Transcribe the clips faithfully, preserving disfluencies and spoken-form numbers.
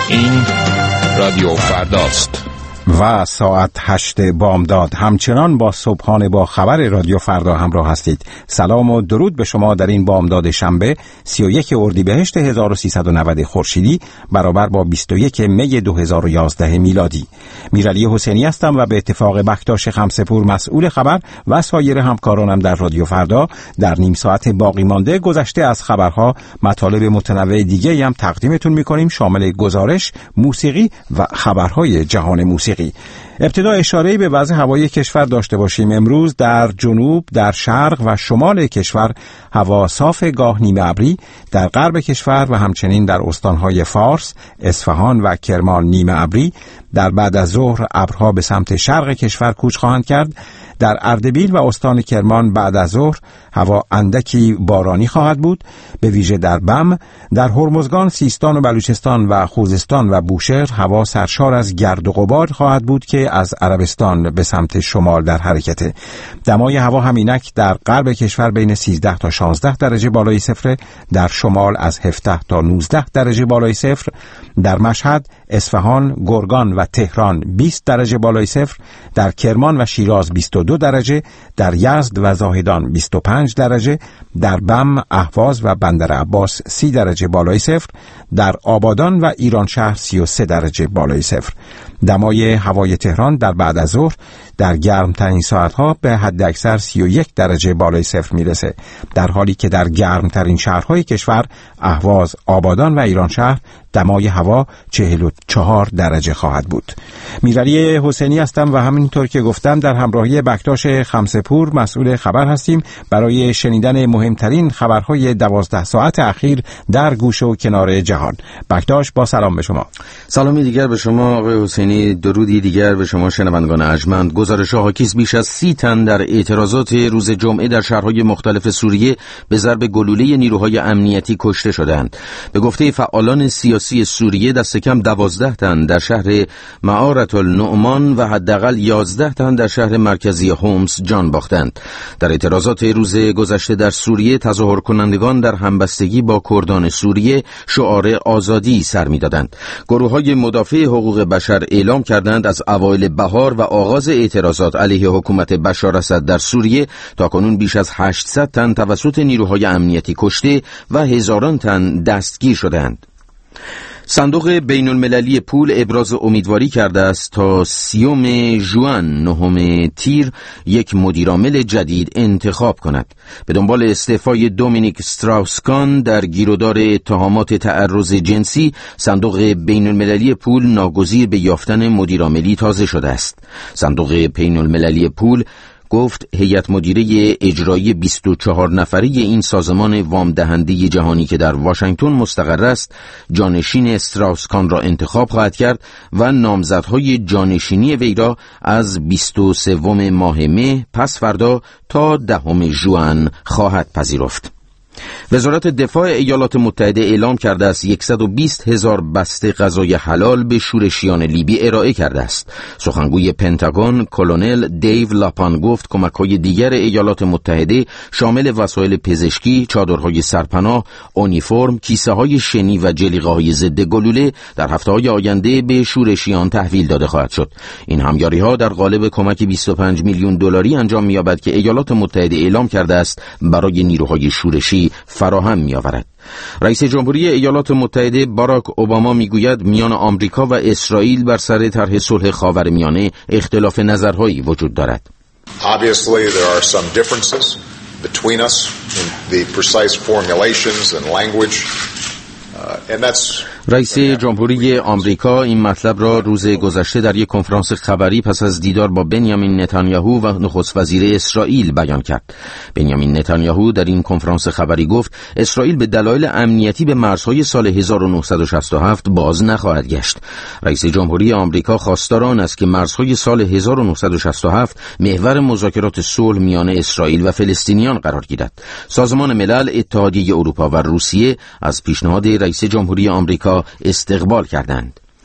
این رادیو فرداست و ساعت هشت بامداد. همچنان با صبحانه با خبر رادیو فردا همراه هستید. سلام و درود به شما در این بامداد شنبه سی و یک اردیبهشت هزار و سیصد و نود خورشیدی برابر با بیست و یک می دو هزار و یازده میلادی. میرعلی حسینی هستم و به اتفاق بکتاش خمسه‌پور مسئول خبر و سایر همکارانم در رادیو فردا در نیم ساعت باقی مانده گذشته از خبرها مطالب متنوع دیگه هم تقدیمتون میکنیم، شامل گزارش، موسیقی و خبرهای جهان موسیقی. ابتدا اشاره‌ای به وضع هوایی کشور داشته باشیم. امروز در جنوب، در شرق و شمال کشور هوا صاف گاه نیمه ابری، در غرب کشور و همچنین در استانهای فارس، اصفهان و کرمان نیمه ابری، در بعد از ظهر ابرها به سمت شرق کشور کوچ خواهند کرد. در اردبیل و استان کرمان بعد از ظهر هوا اندکی بارانی خواهد بود، به ویژه در بم. در هرمزگان، سیستان و بلوچستان و خوزستان و بوشهر هوا سرشار از گرد و غبار خواهد بود که از عربستان به سمت شمال در حرکته. دمای هوا همینک در غرب کشور بین سیزده تا شانزده درجه بالای صفر، در شمال از هفده تا نوزده درجه بالای صفر، در مشهد، اصفهان، گرگان و تهران بیست درجه بالای صفر، در کرمان و شیراز بیست و دو درجه، در یزد و زاهدان بیست و پنج درجه، در بم، اهواز و بندر عباس سی درجه بالای صفر، در آبادان و ایران شهر سی و سه درجه بالای صفر. دمای هوای تهران در بعد از ظهر در گرمترین ساعتها به حد اکثر سی و یک درجه بالای صفر میرسه، در حالی که در گرمترین شهرهای کشور اهواز، آبادان و ایران شهر دمای هوا چهل و چهار درجه خواهد بود. میرعلی حسینی هستم و همینطور که گفتم در همراهی بکتاش خمسه‌پور مسئول خبر هستیم برای شنیدن مهمترین خبرهای دوازده ساعت اخیر در گوشه و کنار جهان. بکتاش، با سلام به شما. سلامی دیگر به شما آقای حسینی، درودی دیگر به شما شنوندگان ارجمند. گزارش حاکیست بیش از سی تن در اعتراضات روز جمعه در شهرهای مختلف سوریه به ضرب گلوله نیروهای امنیتی کشته شدند. به گفته فعالان سیاسی سوریه دست کم دوازده تن در شهر معارة النعمان و حداقل یازده تن در شهر مرکزی حمص جان باختند. در اعتراضات روز گذشته در سوریه تظاهر کنندگان در همبستگی با کردان سوریه شعار آزادی سر می‌دادند. گروه‌های مدافع حقوق بشر اعلام کردند از اوایل بهار و آغاز اعتراضات علیه حکومت بشار اسد در سوریه تاکنون بیش از هشتصد تن توسط نیروهای امنیتی کشته و هزاران تن دستگیر شدند. صندوق بین المللی پول ابراز امیدواری کرده است تا سیوم ژوئن نهم تیر یک مدیرعامل جدید انتخاب کند. به دنبال استعفای دومینیک استراوسکان در گیرودار اتهامات تعرض جنسی، صندوق بین المللی پول ناگزیر به یافتن مدیرعاملی تازه شده است. صندوق بین المللی پول گفت هیئت مدیره اجرایی بیست و چهار نفره این سازمان وام دهنده جهانی که در واشنگتن مستقر است جانشین استراوسکان را انتخاب خواهد کرد و نامزدهای جانشینی وی را از بیست و سوم ماه مه پس فردا تا دهم ژوئن خواهد پذیرفت. وزارت دفاع ایالات متحده اعلام کرده است صد و بیست هزار بسته غذای حلال به شورشیان لیبی ارائه کرده است. سخنگوی پنتاگون کلونل دیو لاپان گفت کمک‌های دیگر ایالات متحده شامل وسایل پزشکی، چادرهای سرپناه، اونیفرم، کیسه‌های شنی و جلیقه‌های ضد گلوله در هفته‌های آینده به شورشیان تحویل داده خواهد شد. این همکاری‌ها در قالب کمک بیست و پنج میلیون دلاری انجام می‌یابد که ایالات متحده اعلام کرده است برای نیروهای شورشی فراهم می‌آورد. رئیس جمهوری ایالات متحده باراک اوباما میگوید میان آمریکا و اسرائیل بر سر طرح صلح خاورمیانه اختلاف نظرهایی وجود دارد. Obviously there are some differences between us in the precise formulations and language. Uh, and that's رئیس جمهوری آمریکا این مطلب را روز گذشته در یک کنفرانس خبری پس از دیدار با بنیامین نتانیاهو و نخست وزیر اسرائیل بیان کرد. بنیامین نتانیاهو در این کنفرانس خبری گفت اسرائیل به دلایل امنیتی به مرزهای سال هزار و نهصد و شصت و هفت باز نخواهد گشت. رئیس جمهوری آمریکا خواستار آن است که مرزهای سال هزار و نهصد و شصت و هفت محور مذاکرات صلح میان اسرائیل و فلسطینیان قرار گیرد. سازمان ملل، اتحادیه اروپا و روسیه از پیشنهاد رئیس جمهوری آمریکا استقبال کردند.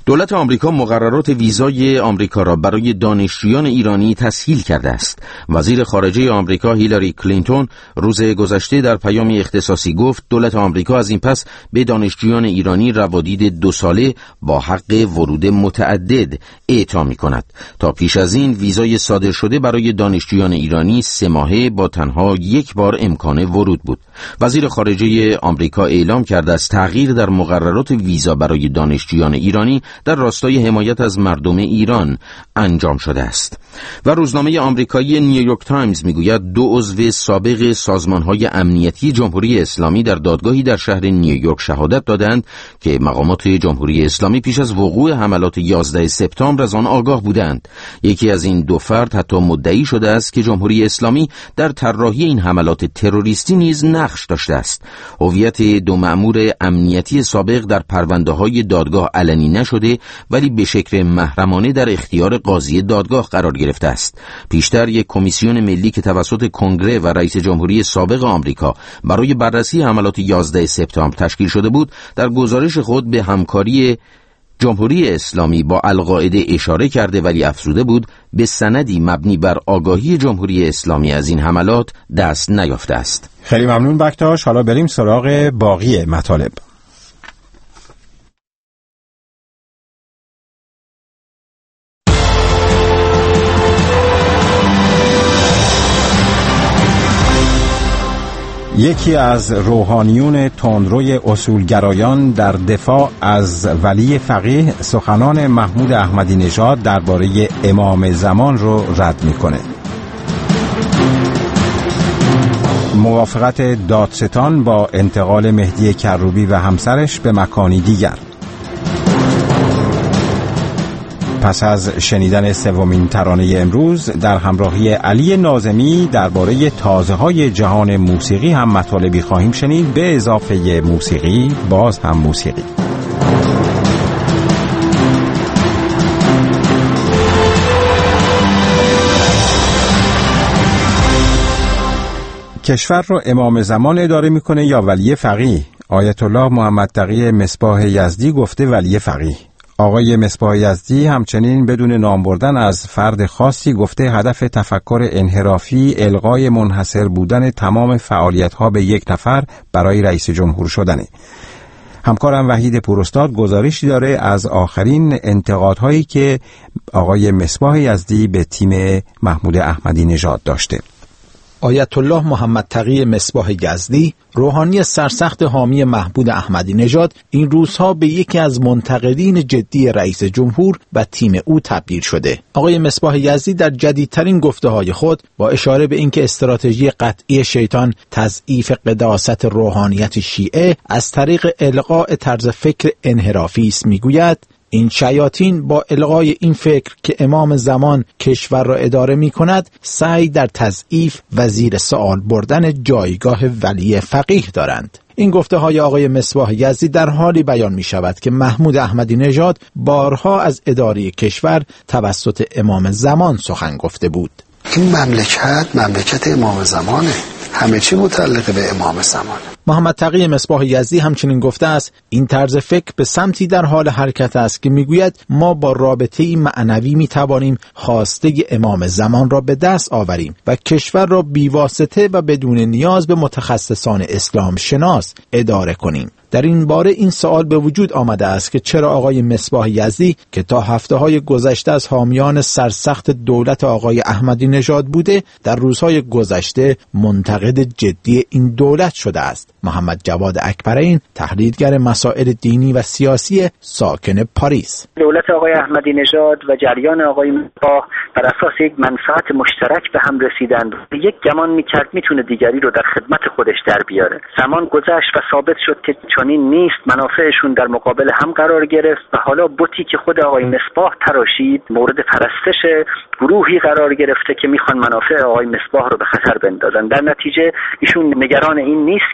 دولت آمریکا مقررات ویزای آمریکا را برای دانشجویان ایرانی تسهیل کرده است. وزیر خارجه آمریکا هیلاری کلینتون روز گذشته در پیامی اختصاصی گفت دولت آمریکا از این پس به دانشجویان ایرانی روادید دو ساله با حق ورود متعدد اعطا می‌کند. تا پیش از این ویزای صادر شده برای دانشجویان ایرانی سه ماهه با تنها یک بار امکان ورود بود. وزیر خارجه آمریکا اعلام کرده است تغییر در مقررات ویزا برای دانشجویان ایرانی در راستای حمایت از مردم ایران انجام شده است. و روزنامه آمریکایی نیویورک تایمز میگوید دو عضو سابق سازمان‌های امنیتی جمهوری اسلامی در دادگاهی در شهر نیویورک شهادت دادند که مقامات جمهوری اسلامی پیش از وقوع حملات یازده سپتامبر از آن آگاه بودند. یکی از این دو فرد حتی مدعی شده است که جمهوری اسلامی در طراحی این حملات تروریستی نیز نقش داشته است. هویت دو مأمور امنیتی سابق در پرونده‌های دادگاه علنی نشده ولی به شکل محرمانه در اختیار قاضی دادگاه قرار گرفته است. پیشتر یک کمیسیون ملی که توسط کنگره و رئیس جمهوری سابق آمریکا برای بررسی حملات یازده سپتامبر تشکیل شده بود، در گزارش خود به همکاری جمهوری اسلامی با القاعده اشاره کرده ولی افزوده بود به سندی مبنی بر آگاهی جمهوری اسلامی از این حملات دست نیافته است. خیلی ممنون بکتاش. حالا بریم سراغ باقی مطالب. یکی از روحانیون تندروی اصولگرایان در دفاع از ولی فقیه سخنان محمود احمدی نژاد درباره امام زمان رو رد میکنه. موافقت دادستان با انتقال مهدی کروبی و همسرش به مکانی دیگر. پس از شنیدن سومین ترانه امروز در همراهی علی ناظمی درباره تازه‌های جهان موسیقی هم مطالبی خواهیم شنید، به اضافه موسیقی باز هم موسیقی. کشور رو امام زمان اداره میکنه یا ولی فقیه؟ آیت الله محمد تقی مصباح یزدی گفته ولی فقیه. آقای مصباح یزدی همچنین بدون نام بردن از فرد خاصی گفته هدف تفکر انحرافی الغای منحصر بودن تمام فعالیت‌ها به یک نفر برای رئیس جمهور شدنه. همکارم وحید پوراستاد گزارشی داره از آخرین انتقادهایی که آقای مصباح یزدی به تیم محمود احمدی نژاد داشته. آیت الله محمد تقی مصباح یزدی، روحانی سرسخت حامی محمود احمدی نژاد، این روزها به یکی از منتقدین جدی رئیس جمهور و تیم او تبدیل شده. آقای مصباح یزدی در جدیدترین گفته‌های خود با اشاره به اینکه استراتژی قطعی شیطان تضعیف قداست روحانیت شیعه از طریق الغاء طرز فکر انحرافی است میگوید این شیاطین با الغای این فکر که امام زمان کشور را اداره می کند سعی در تضعیف و زیر سوال بردن جایگاه ولی فقیه دارند. این گفته های آقای مصباح یزدی در حالی بیان می شود که محمود احمدی نژاد بارها از اداره کشور توسط امام زمان سخن گفته بود. این مملکت مملکت امام زمانه، همه چی متعلق به امام زمانه. محمد تقی مصباح یزدی همچنین گفته است این طرز فکر به سمتی در حال حرکت است که میگوید ما با رابطه‌ای معنوی میتوانیم خواسته امام زمان را به دست آوریم و کشور را بیواسطه و بدون نیاز به متخصصان اسلام شناس اداره کنیم. در این باره این سوال به وجود آمده است که چرا آقای مصباح یزدی که تا هفته‌های گذشته از حامیان سرسخت دولت آقای احمدی نژاد بوده در روزهای گذشته منتقد جدی این دولت شده است. محمد جواد اکبرین، تحلیلگر مسائل دینی و سیاسی ساکن پاریس: دولت آقای احمدی نژاد و جریان آقای مصباح بر اساس یک منفعت مشترک به هم رسیدند. یک گمان می‌کرد میتونه دیگری رو در خدمت خودش در بیاره. زمان گذشت و ثابت شد که چنین نیست. منافعشون در مقابل هم قرار گرفت و حالا بتی که خود آقای مصباح تراشید مورد پرستش گروهی قرار گرفته که میخوان منافع آقای مصباح رو به خطر بندازن. در نتیجه ایشون نگران این نیست که امام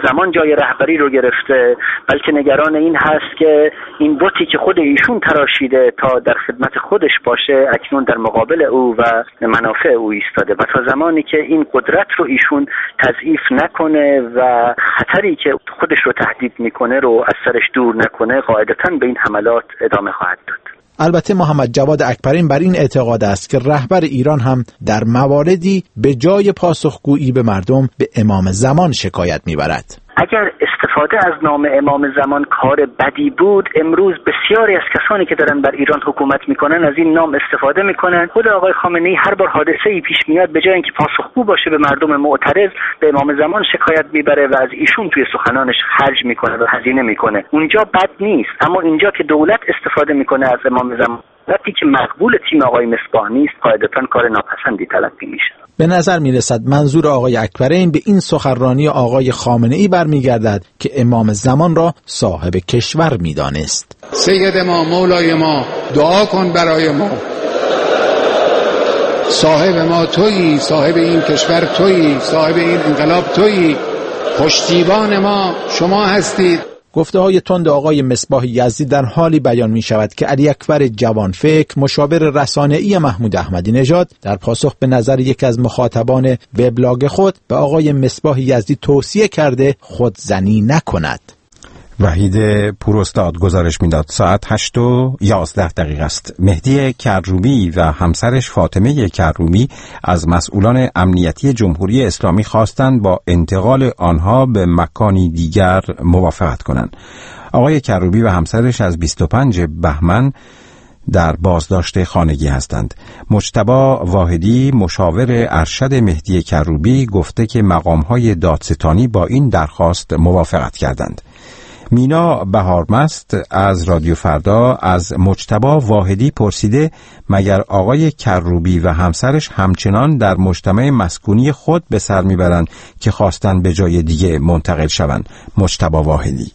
زمان جای رهبری رو گرفته، بلکه نگران این هست که این بتی که خود ایشون تراشیده تا در خدمت خودش باشه اکنون در مقابل او و منافع او ایستاده و تا زمانی که این قدرت رو ایشون تضعیف نکنه و خطری که خودش رو تهدید میکنه رو از سرش دور نکنه قاعدتاً به این حملات ادامه خواهد داد. البته محمد جواد اکبرین بر این اعتقاد است که رهبر ایران هم در مواردی به جای پاسخگویی به مردم به امام زمان شکایت میبرد. اگر استفاده از نام امام زمان کار بدی بود، امروز بسیاری از کسانی که دارن بر ایران حکومت میکنن از این نام استفاده میکنن. خود آقای خامنه‌ای هر بار حادثه‌ای پیش میاد به جای اینکه پاسخگو باشه به مردم معترض، به امام زمان شکایت میبره و از ایشون توی سخنانش خرج میکنه و هزینه میکنه. اونجا بد نیست، اما اینجا که دولت استفاده میکنه از امام زمان وقتی که مقبول تیم آقای مصباح نیست، قاعدتاً کار ناپسندی تلقی میشه. به نظر میرسد منظور آقای اکبرین به این سخنرانی آقای خامنه‌ای برمیگردد که امام زمان را صاحب کشور میدانست. سید ما، مولای ما، دعا کن برای ما. صاحب ما تویی، صاحب این کشور تویی، صاحب این انقلاب تویی، پشتیبان ما شما هستید. گفته های تند آقای مصباح یزدی در حالی بیان می شود که علی اکبر جوانفکر، مشاور رسانه‌ای محمود احمدی نژاد، در پاسخ به نظر یکی از مخاطبان وبلاگ خود به آقای مصباح یزدی توصیه کرده خودزنی نکند. وحید پوراستاد گزارش میداد. ساعت هشت و یازده دقیقه است. مهدی کروبی و همسرش فاطمه کروبی از مسئولان امنیتی جمهوری اسلامی خواستند با انتقال آنها به مکانی دیگر موافقت کنند. آقای کروبی و همسرش از بیست و پنجم بهمن در بازداشت خانگی هستند. مجتبی واحدی مشاور ارشد مهدی کروبی گفته که مقام‌های دادستانی با این درخواست موافقت کردند. مینا بهارمست از رادیو فردا از مجتبی واحدی پرسیده مگر آقای کروبی و همسرش همچنان در مجتمع مسکونی خود به سر میبرند که خواستن به جای دیگه منتقل شوند؟ مجتبی واحدی: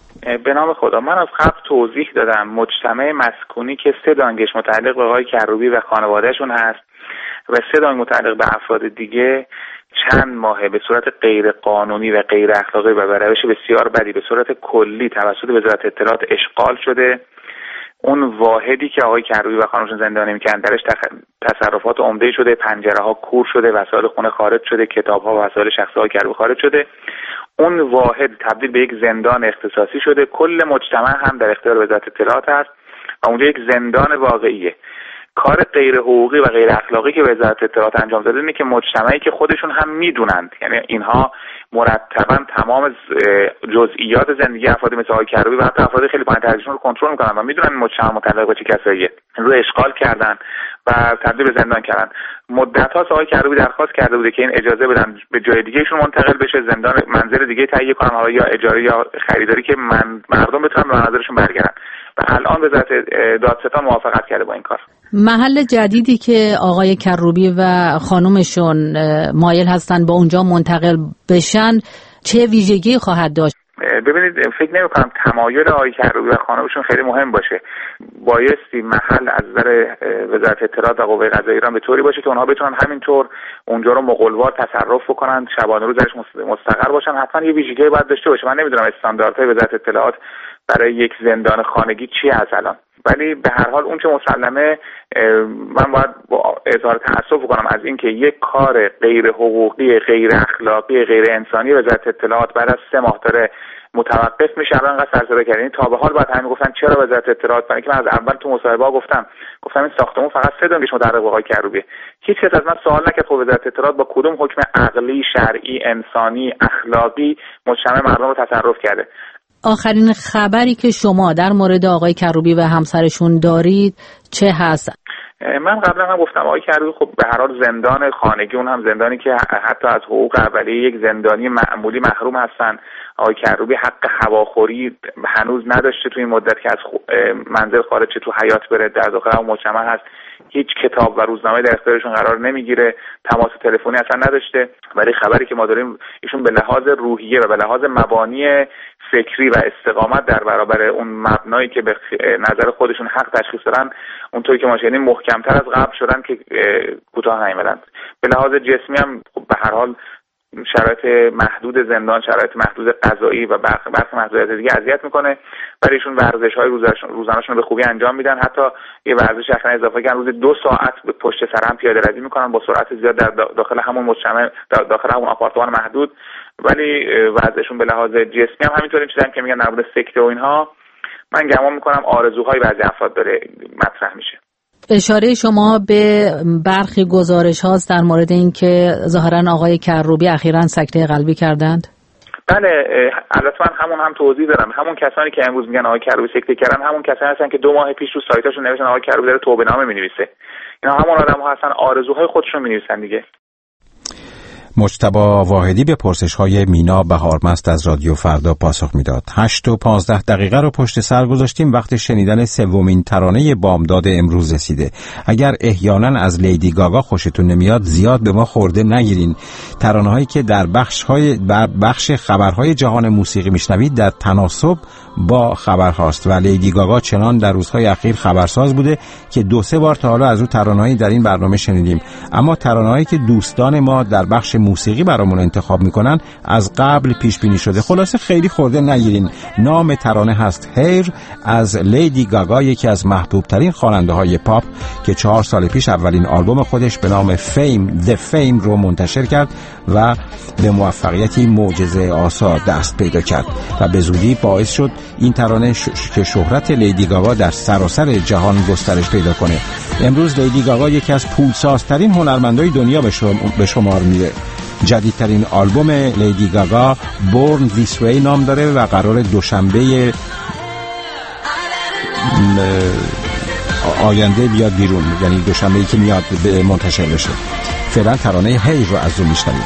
به نام خدا، من از قبل توضیح دادم مجتمع مسکونی که سه دانگش متعلق به آقای کروبی و خانوادهشون هست و سه دانگ متعلق به افراد دیگه چند ماهه به صورت غیر قانونی و غیر اخلاقی و به روش بسیار بدی به صورت کلی توسط وزارت اطلاعات اشغال شده. اون واحدی که آقای کروبی و خانمشون زندانی میکنن درش تصرفات عمده شده، پنجره ها کور شده، وسایل خونه خارج شده، کتاب ها و وسایل شخصی های کروبی خارج شده. اون واحد تبدیل به یک زندان اختصاصی شده. کل مجتمع هم در اختیار وزارت اطلاعات هست و اونجا یک زندان واقعیه. کار غیر حقوقی و غیر اخلاقی که وزارت اطلاعات انجام داده اینه که مجتمعی که خودشون هم میدونند، یعنی اینها مرتبا تمام جزئیات زندگی افراد مثل آقای کروبی و حتی افراد خیلی پایین ترجیحشون رو کنترل میکنن و میدونن مجتمع متعلق به چه کساییه، رو اشغال کردن و تبدیل به زندان کردن. مدت ها آقای کروبی درخواست کرده بوده که این اجازه بدن به جای دیگه ایشون منتقل بشه، زندان منزل دیگه تهیه کنن، حالا یا اجاره یا خریداری که من مردم بتونن به منازلشون برگردن. و الان وزارت دادستان موافقت کرده با این کار. محل جدیدی که آقای کروبی و خانومشون مایل هستن با اونجا منتقل بشن چه ویژگی خواهد داشت؟ ببینید، فکر نمی کنم تمایل آقای کروبی و خانومشون خیلی مهم باشه. بایستی محل از نظر وزارت اطلاعات و قوه قضاییه ایران به طوری باشه که اونها بتونن همینطور اونجا رو مغولوار تصرف بکنن، شبانه روز درش مستقر باشن. حتما یه ویژگی باید داشته باشه. من نمیدونم استانداردهای وزارت اطلاعات برای یک زندان خانگی چی از الان، ولی به هر حال اون چه مسلمه من باید با اظهار تأسف کنم از اینکه یک کار غیر حقوقی، غیر اخلاقی، غیر انسانی وزارت اطلاعات بعد از سه ماه داره متوقف میشه. الان انقدر سرزده کردن تا به حال باید همین گفتن چرا وزارت اطلاعات، برای اینکه من از اول تو مصاحبه ها گفتم گفتم این ساختمون فقط سه دانگش متعلق به آقای کروبی. هیچ کس از من سوال نکرد خب وزارت اطلاعات با کدوم حکم عقلی، شرعی، انسانی، اخلاقی مجتمع مردم رو تصرف کرده. آخرین خبری که شما در مورد آقای کروبی و همسرشون دارید چه هست؟ من قبلا هم گفتم آقای کروبی خب به هر حال زندان خانگی، اون هم زندانی که حتی از حقوق اولیه یک زندانی معمولی محروم هستن. آقای کروبی حق هواخوری هنوز نداشته تو این مدت که از منزل خارج چه تو حیات بره، در داخل اون مجتمع هست. هیچ کتاب و روزنامه در اختیارشون قرار نمیگیره، تماس تلفنی اصلا نداشته. ولی خبری که ما داریم ایشون به لحاظ روحیه و به لحاظ مبانی فکری و استقامت در برابر اون مبنایی که به نظر خودشون حق تشخیص دادن، اونطوری که ما شنیدیم محکم‌تر از قبل شدن که کوتاه نیامدن. به لحاظ جسمی هم به هر حال شرایط محدود زندان، شرایط محدود غذایی و برخی برخی محدودیت دیگه اذیت میکنه، ولی ایشون ورزش‌های روزانه‌شون به خوبی انجام میدن. حتی یه ورزش اصلا اضافه کردن، روزی دو ساعت به پشت سر هم پیاده روی میکنن با سرعت زیاد در داخل همون مجتمع، داخل همون آپارتمان محدود، ولی وضعشون به لحاظ جسمی هم همینطوری چیزایی که میگن در مورد سکته و اینها، من گمان میکنم آرزوهای بعضی افراد داره مطرح میشه. اشاره شما به برخی گزارش هاست در مورد اینکه ظاهرا آقای کروبی اخیراً سکته قلبی کردند. بله، البته من همون هم توضیح دارم. همون کسانی که امروز میگن آقای کروبی سکته کردن، همون کسانی هستن که دو ماه پیش رو سایتاشون نوشتن آقای کروبی داره توبه نامه مینویسه. اینا همون آدم‌ها هستن، آرزوهای خودشون مینویسن دیگه. مجتبی واحدی به پرسش‌های مینا بهارمست از رادیو فردا پاسخ میداد. هشت و پانزده دقیقه رو پشت سر گذاشتیم، وقت شنیدن سومین ترانه بامداد امروز رسیده. اگر احیانا از لیدی گاگا خوشتون نمیاد، زیاد به ما خورده نگیرین. ترانه‌هایی که در بخش‌های بخش خبرهای جهان موسیقی میشنوید در تناسب با خبرهاست و لیدی گاگا چنان در روزهای اخیر خبرساز بوده که دو سه بار تا حالا از او ترانه‌هایی در این برنامه شنیدیم. اما ترانه‌هایی که دوستان ما در بخش موسیقی برامون انتخاب میکنن از قبل پیش بینی شده. خلاصه خیلی خورده نگیرین. نام ترانه هست هیر از لیدی گاگا، یکی از محبوب ترین خواننده های پاپ که چهار سال پیش اولین آلبوم خودش به نام فیم The Fame رو منتشر کرد و به موفقیتی معجزه آسا دست پیدا کرد و به زودی باعث شد این ترانه ش... که شهرت لیدی گاگا در سراسر جهان گسترش پیدا کنه. امروز لیدی گاگا یکی از پولسازترین هنرمندای دنیا به شمار میره. جدیدترین آلبوم لیدی گاگا Born This Way نام داره و قرار دوشنبه آینده بیاد بیرون، یعنی دوشنبه‌ای که میاد به منتشر بشه. فعلا ترانه هی رو از اون میشنویم.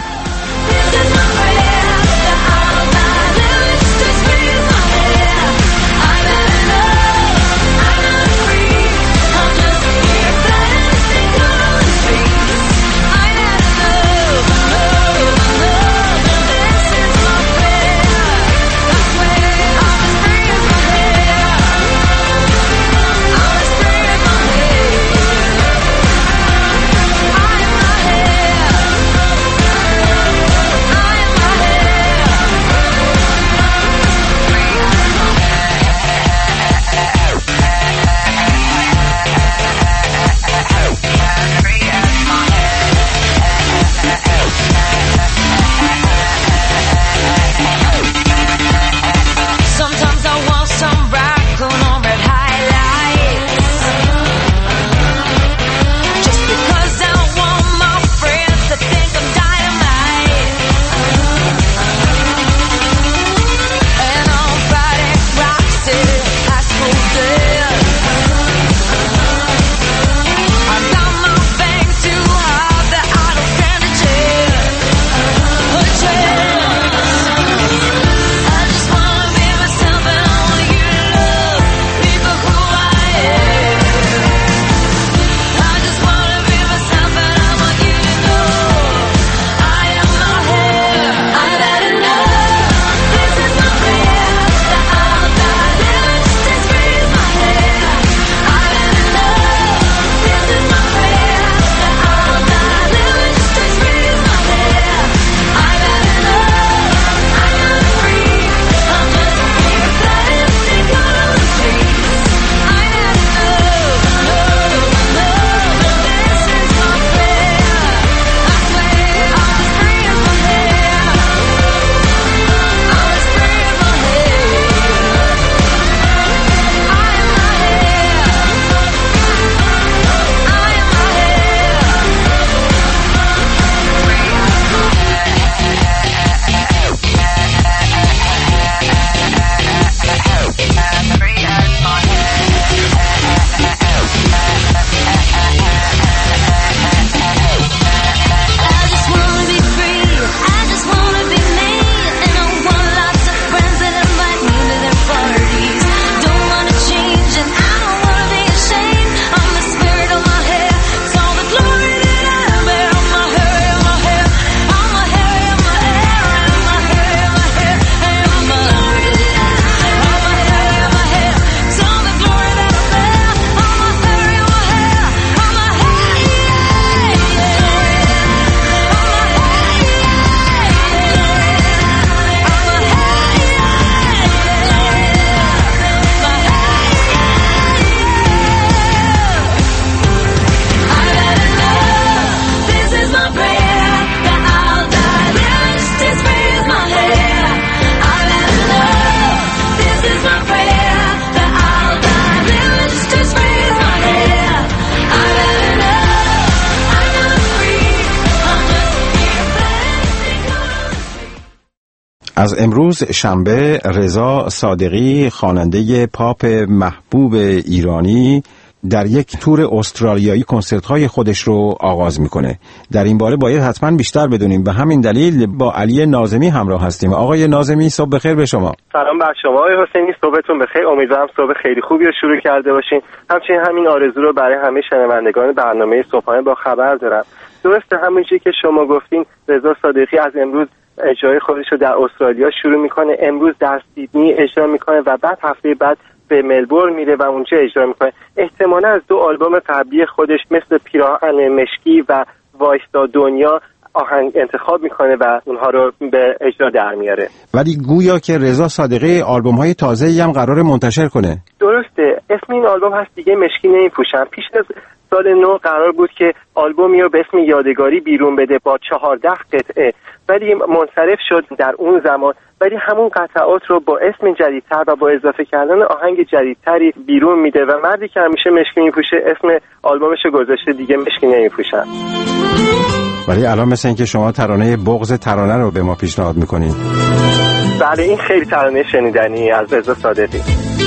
از امروز شنبه رضا صادقی خواننده پاپ محبوب ایرانی در یک تور استرالیایی کنسرت‌های خودش رو آغاز میکنه. در این باره باید حتما بیشتر بدونیم. به همین دلیل با علی ناظمی همراه هستیم. آقای ناظمی صبح بخیر به شما. سلام بر شما آقای حسینی، صبحتون بخیر. امیدوارم صبح خیلی خوبی رو شروع کرده باشین. همچنین همین آرزو رو برای همه شنوندگان برنامه صبحانه با خبر دارم. درسته همونجوری که شما گفتین رضا صادقی از امروز اجرای خودش رو در استرالیا شروع میکنه. امروز در سیدنی اجرا میکنه و بعد هفته بعد به ملبورن میره و اونجا اجرا میکنه. احتمالا از دو آلبوم قبلی خودش مثل پیراهن مشکی و وایستا دنیا آهنگ انتخاب میکنه و اونها رو به اجرا در میاره. ولی گویا که رضا صادقی آلبوم های تازه‌ای هم قراره منتشر کنه. درسته، اسم این آلبوم هست دیگه مشکی نمیپوشم. پیش از سال نو قرار بود که آلبومی رو به اسم یادگاری بیرون بده با چهارده قطعه، ولی منصرف شد در اون زمان. ولی همون قطعات رو با اسم جدیدتر و با اضافه کردن آهنگ جدیدتری بیرون میده و مردی که همیشه مشکی میپوشه اسم آلبومش رو گذاشته دیگه مشکی نمیپوشم. ولی الان مثل این که شما ترانه بغض ترانه رو به ما پیشنهاد میکنید. بله، این خیلی ترانه شنیدنی از رضا صادقی.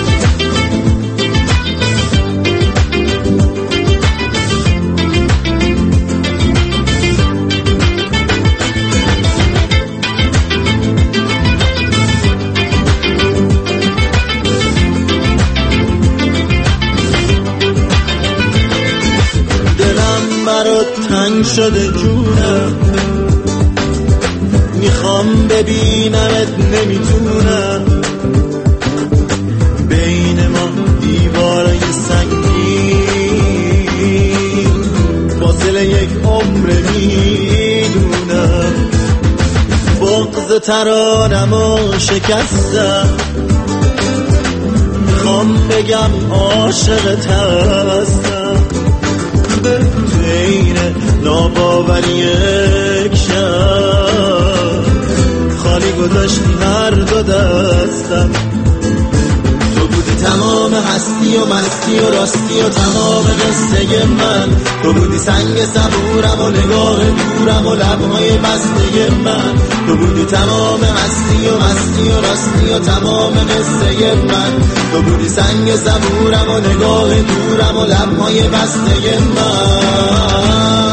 تنگ شده جونم، میخوام ببینمت نمیتونم، بین ما دیوارای سنگین فاصله یک عمر میدونم، بغض ترانمو شکستم، میخوام بگم عاشقت هستم، بین ناباوری یک شب خالی گذاشتی هر دو دستم، تو بودی تمام هستی و مستی و راستی و تمام قصه من، تو بودی سنگ صبورم و نگاه دورم و لبهای بسته من، تو بودی تمام هستی و مستی و راستی و تمام قصه من، تو بودی سنگ صبورم و نگاه دورم و لبهای بسته من.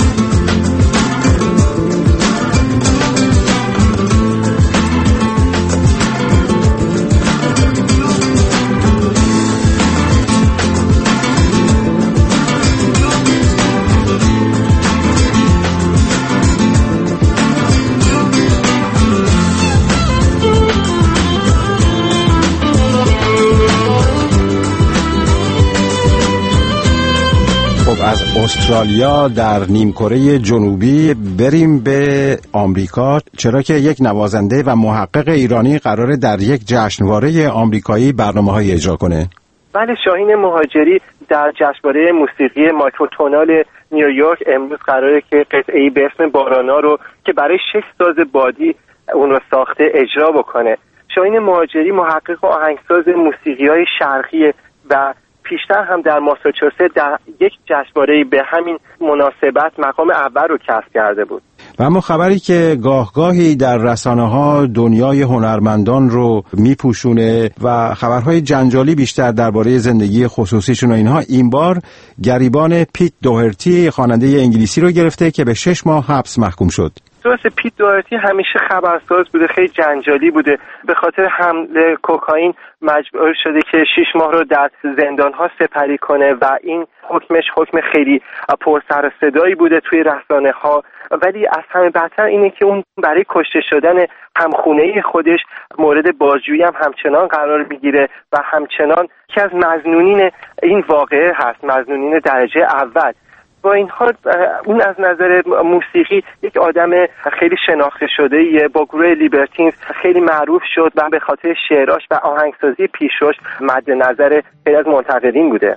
از استرالیا در نیمکره جنوبی بریم به آمریکا، چرا که یک نوازنده و محقق ایرانی قراره در یک جشنواره آمریکایی برنامه‌های اجرا کنه. بله، شاهین مهاجری در جشنواره موسیقی مایکروتونال نیویورک امروز قراره که قطعه‌ای به اسم بارانا رو که برای شش ساز بادی اون رو ساخته اجرا بکنه. شاهین مهاجری محقق و آهنگساز موسیقی‌های شرقی و پیشتر هم در ماساچوست در یک جشنواره به همین مناسبت مقام اول رو کسب کرده بود. و اما خبری که گاه گاهی در رسانه‌ها دنیای هنرمندان رو میپوشونه و خبرهای جنجالی بیشتر درباره زندگی خصوصیشون و اینها، این بار گریبان پیت دوهرتی خواننده انگلیسی رو گرفته که به شش ماه حبس محکوم شد. درسته، پیت دوهرتی همیشه خبرساز بوده، خیلی جنجالی بوده. به خاطر حمل کوکائین مجبور شده که شش ماه رو در زندان‌ها سپری کنه و این حکمش حکم خیلی پر سر و صدایی بوده توی رسانه‌ها. ولی از همه بدتر اینه که اون برای کشته شدن همخونه خودش مورد بازجویی هم همچنان قرار میگیره و همچنان که از مظنونین این واقعه هست، مظنونین درجه اول. با این حال اون از نظر موسیقی یک آدم خیلی شناخته شده‌ایه. با گروه لیبرتینز خیلی معروف شد و به خاطر شعراش و آهنگسازی پیشروش مد نظر خیلی از منتقدین بوده.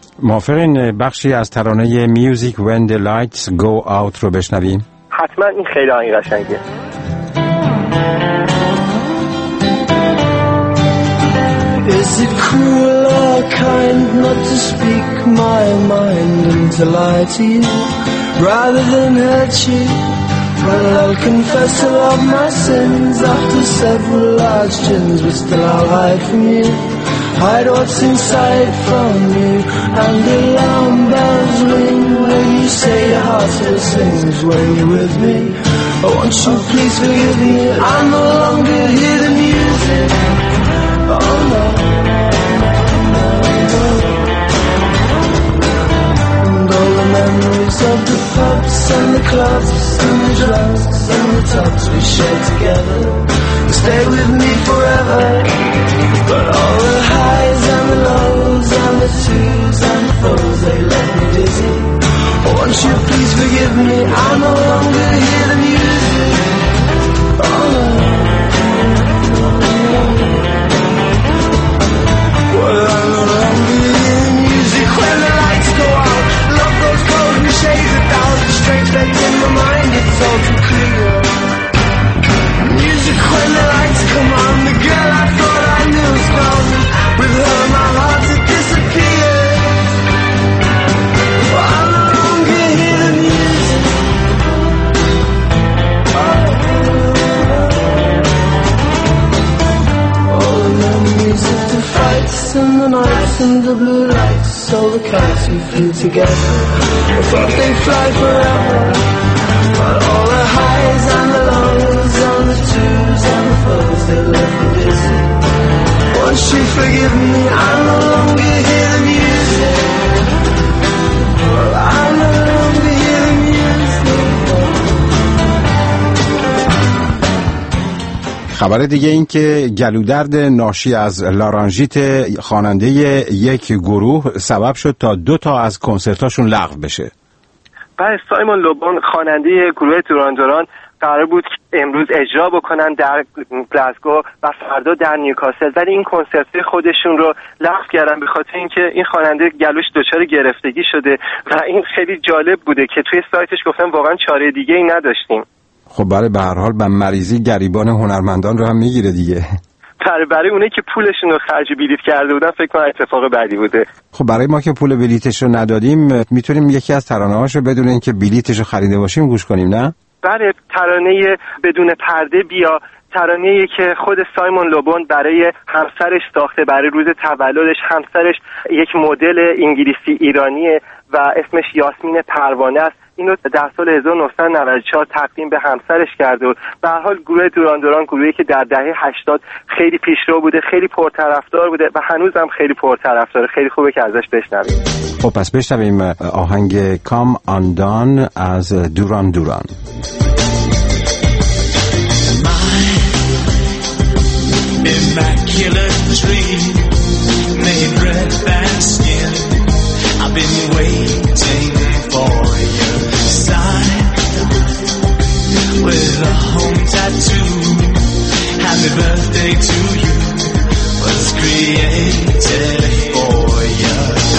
موافقین بخشی از ترانه Music When the Lights Go Out رو بشنویم؟ حتما، این خیلی آهنگ قشنگه. Is it cruel or kind not to speak my mind and to lie to you rather than hurt you Well, I'll confess a lot of my sins after several large gins, but still I'll hide from you, hide what's inside from you. And alarm bells ring when you say your heart still sings when you're with me. Oh, won't you please forgive me, I no longer hear the music. Oh no, no, no. And all the memories of the pubs and the clubs and the drugs and the tubs we shared together stay with me forever. But all the highs and the lows and the twos and the fours, they left me dizzy. Oh, won't you please forgive me, I no longer hear the music. Oh no, well, I no longer hear the music when the lights go out. Love goes cold and shades are down. The strange lights in my mind, it's all too clear. Music when the lights come on. The girl I thought I knew is gone. With her my heart to disappear. Well, I no longer hear the music. Oh, all the memories of the fights and the nights and the blue lights, all the kites we flew together, I thought they'd fly forever. But all the highs and the lows and the twos and the fours, they left me dizzy. Won't you forgive me, I no longer hear the music. Well, I no longer hear the music. خبر دیگه این که گلودرد ناشی از لارانژیت خواننده یک گروه سبب شد تا دو تا از کنسرتاشون لغو بشه. بعد سایمون لوبون خواننده گروه دوران دوران قرار بود که امروز اجرا بکنن در گلاسگو و فردا در نیوکاسل، ولی این کنسرت خودشون رو لغو کردن به خاطر اینکه این خواننده گلوش دچار گرفتگی شده و این خیلی جالب بوده که توی سایتش گفتن واقعا چاره دیگه ای نداشتیم. خب برای به هر حال به مریضی گریبان هنرمندان رو هم میگیره دیگه. برای برای اونه که پولشون رو خرج بلیط کرده بودن فکر کنم اتفاق بعدی بوده. خب برای ما که پول بلیطش رو ندادیم میتونیم یکی از ترانه‌هاش رو بدون اینکه بلیطش رو خریده باشیم گوش کنیم، نه؟ بله، ترانه بدون پرده بیا، ترانه‌ای که خود سایمون لوبون برای همسرش ساخته، برای روز تولدش. همسرش یک مدل انگلیسی ایرانیه و اسمش یاسمین پروانه است. اینو در سال هزار و نهصد و نود و چهار تقدیم به همسرش کرده بود. به هر حال گروه دوران دوران گروهی که در دهه هشتاد خیلی پیشرو بوده، خیلی پرطرفدار بوده و هنوزم خیلی پرطرفداره. خیلی خوبه که ازش بشنویم. خب پس بشنویم آهنگ کام آندان از دوران دوران. Immaculate dream made red and skin. I've been waiting for your sign with a home tattoo. Happy birthday to you was created for you.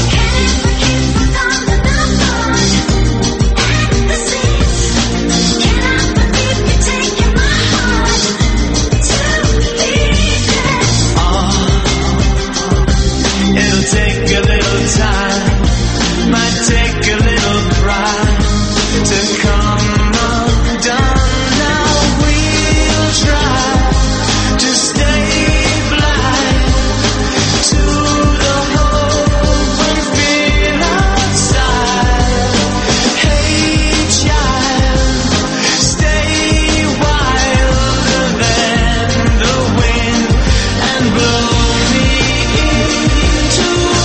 Take a little time, might take a little pride to come undone. Now we'll try to stay blind to the hope and fear outside. Hey child, stay wilder than the wind and blow me into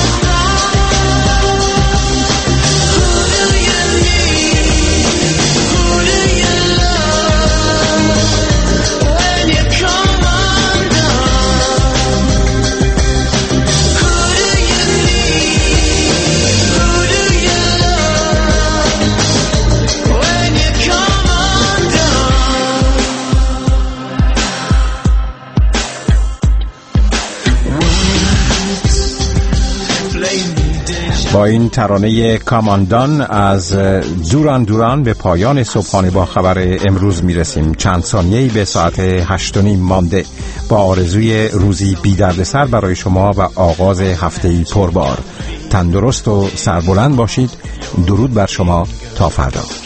با این ترانه کاماندان از دوران دوران به پایان صبحانه با خبر امروز میرسیم. چند ثانیه‌ای به ساعت هشت و نیم مانده. با آرزوی روزی بی دردسر برای شما و آغاز هفته‌ای پربار. تندرست و سربلند باشید. درود بر شما تا فردا.